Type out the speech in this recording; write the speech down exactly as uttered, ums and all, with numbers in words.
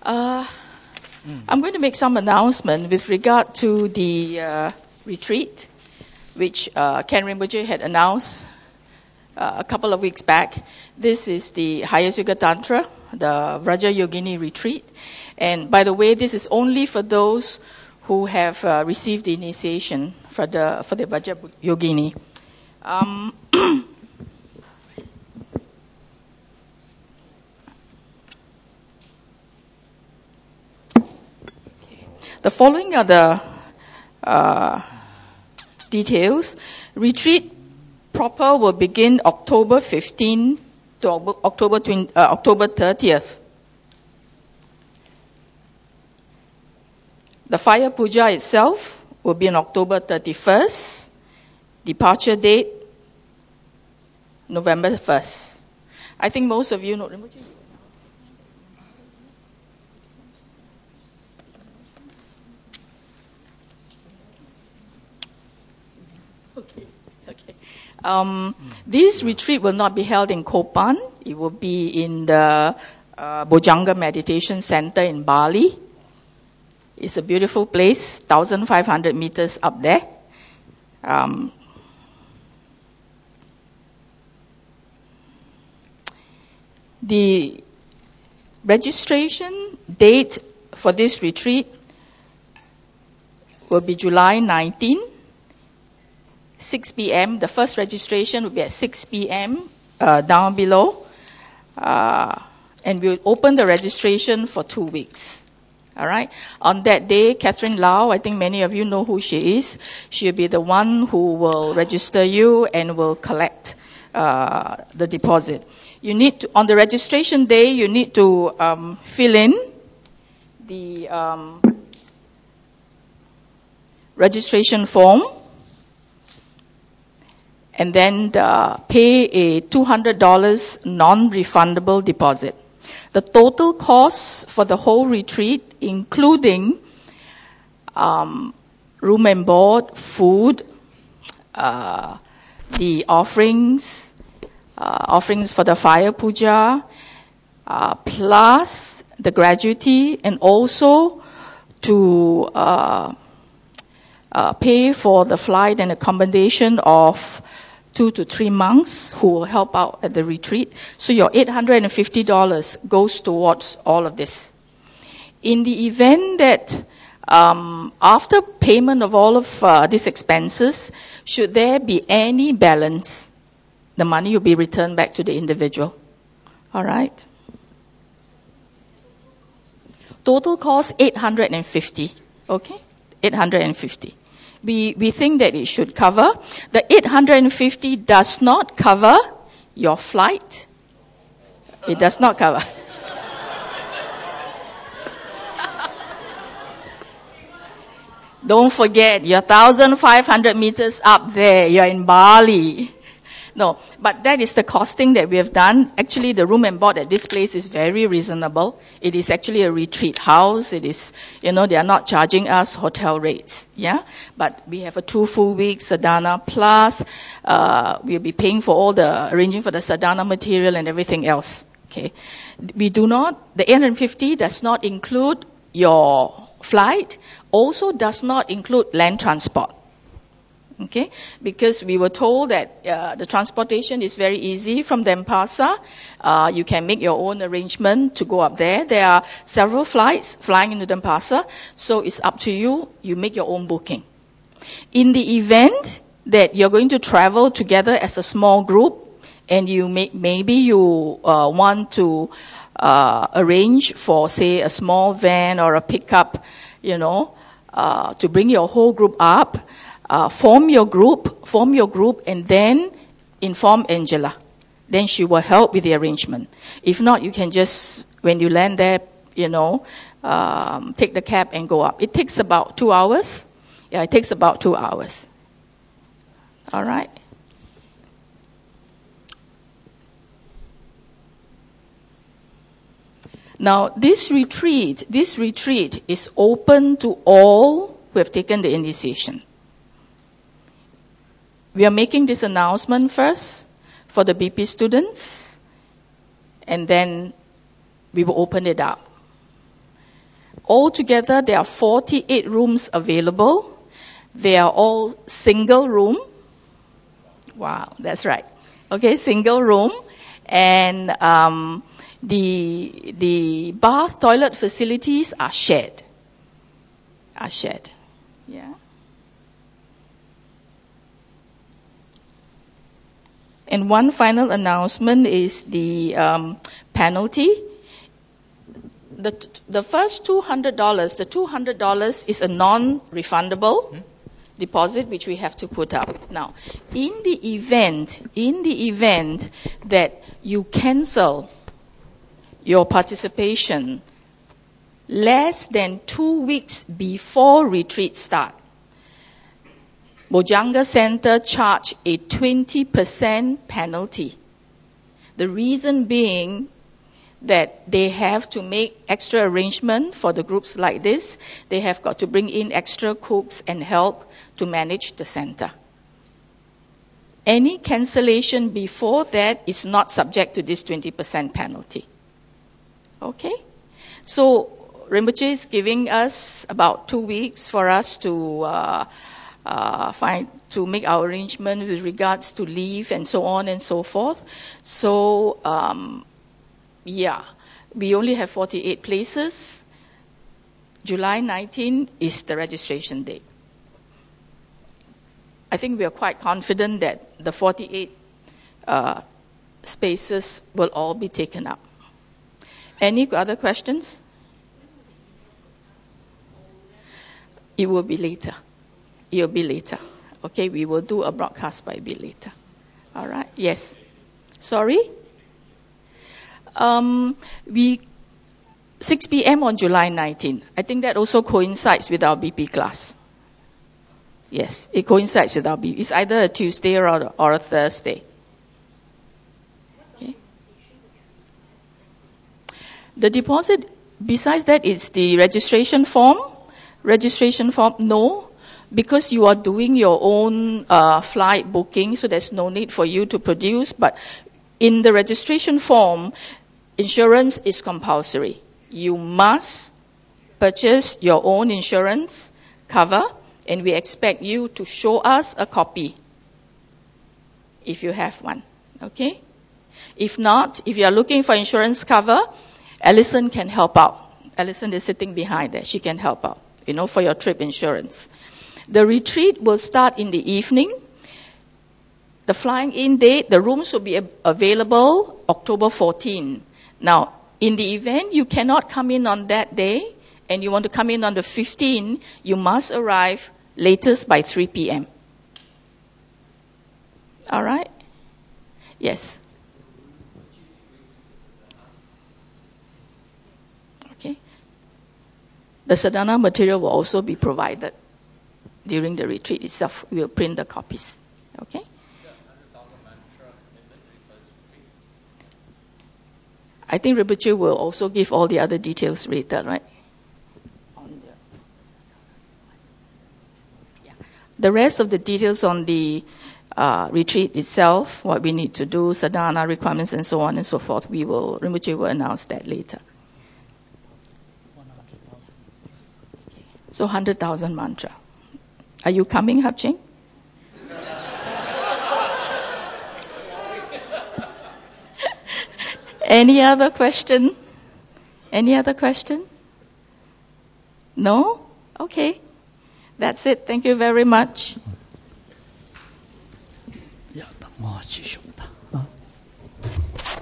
Uh, mm. I'm going to make some announcement with regard to the uh, retreat, which uh, Ken Rinpoche had announced uh, a couple of weeks back. This is the Highest Yoga Tantra, the Vraja Yogini retreat. And by the way, this is only for those who have uh, received the initiation for the for the Vraja Yogini. Um, The following are the uh, details. Retreat proper will begin October fifteenth to October twentieth, uh, October thirtieth. The fire puja itself will be on October thirty-first. Departure date, November first. I think most of you know. Okay. Okay. Um, this retreat will not be held in Kopan. It will be in the uh, Bojanga Meditation Center in Bali. It's a beautiful place, one thousand five hundred meters up there. Um, the registration date for this retreat will be July nineteenth. six p.m. The first registration will be at six p.m. Uh, down below. Uh, and we'll open the registration for two weeks. All right? On that day, Catherine Lau, I think many of you know who she is. She'll be the one who will register you and will collect uh, the deposit. You need to, on the registration day, you need to um, fill in the um, registration form. And then uh, pay a two hundred dollars non-refundable deposit. The total cost for the whole retreat, including um, room and board, food, uh, the offerings, uh, offerings for the fire puja, uh, plus the gratuity, and also to uh, uh, pay for the flight and accommodation of two to three monks who will help out at the retreat. So your eight hundred fifty dollars goes towards all of this. In the event that um, after payment of all of uh, these expenses, should there be any balance, the money will be returned back to the individual. All right? Total cost eight hundred fifty. Okay? eight hundred fifty. We we think that it should cover. The eight hundred fifty does not cover your flight. It does not cover. Don't forget, you're one thousand five hundred meters up there. You're in Bali. No, but that is the costing that we have done. Actually, the room and board at this place is very reasonable. It is actually a retreat house. It is, you know, they are not charging us hotel rates, yeah? But we have a two full weeks sadhana, plus uh, we'll be paying for all the, arranging for the sadhana material and everything else, okay? We do not, the eight hundred fifty does not include your flight, also does not include land transport. Okay, because we were told that uh, the transportation is very easy from Denpasar. Uh, you can make your own arrangement to go up there. There are several flights flying into Denpasar, so it's up to you. You make your own booking. In the event that you're going to travel together as a small group, and you may, maybe you uh, want to uh, arrange for, say, a small van or a pickup, you know, uh, to bring your whole group up. Uh, form your group, form your group, and then inform Angela. Then she will help with the arrangement. If not, you can just, when you land there, you know, um, take the cab and go up. It takes about two hours. Yeah, it takes about two hours. All right. Now, this retreat, this retreat is open to all who have taken the initiation. We are making this announcement first for the B P students, and then we will open it up. Altogether, there are forty-eight rooms available. They are all single room. Wow, that's right. Okay, single room. And um, the the bath toilet facilities are shared. Are shared. Yeah. And one final announcement is the um, penalty. The the first two hundred dollars, the two hundred dollars is a non-refundable hmm? deposit which we have to put up. Now, in the event, in the event that you cancel your participation less than two weeks before retreat start, Bojanga Center charge a twenty percent penalty. The reason being that they have to make extra arrangement for the groups like this. They have got to bring in extra cooks and help to manage the center. Any cancellation before that is not subject to this twenty percent penalty. Okay? So Rinpoche is giving us about two weeks for us to uh, uh, find to make our arrangement with regards to leave and so on and so forth. So, um, yeah, we only have forty-eight places. July nineteenth is the registration date. I think we are quite confident that the forty-eight uh, spaces will all be taken up. Any other questions? It will be later. It will be later. Okay, we will do a broadcast by a bit later. All right, yes. Sorry? Um, we six p.m. on July nineteenth. I think that also coincides with our B P class. Yes, it coincides with our B P. It's either a Tuesday or a, or a Thursday. Okay. The deposit, besides that, is the registration form. Registration form, no, because you are doing your own uh, flight booking, so there's no need for you to produce. But in the registration form, insurance is compulsory. You must purchase your own insurance cover, and we expect you to show us a copy if you have one. Okay? If not, if you are looking for insurance cover, Alison can help out. Alison is sitting behind there. She can help out, you know, for your trip insurance. The retreat will start in the evening. The flying in date, the rooms will be available October fourteenth. Now, in the event you cannot come in on that day and you want to come in on the fifteenth, you must arrive latest by three p.m. All right? Yes. Okay. The sadhana material will also be provided during the retreat itself. We will print the copies. Okay? I think Rinpoche will also give all the other details later, right? The rest of the details on the uh, retreat itself, what we need to do, sadhana requirements, and so on and so forth, we will, Rinpoche will announce that later. So one hundred thousand mantra. Are you coming, Hapching? Any other question? Any other question? No? Okay. That's it. Thank you very much. 要等我继续的啊。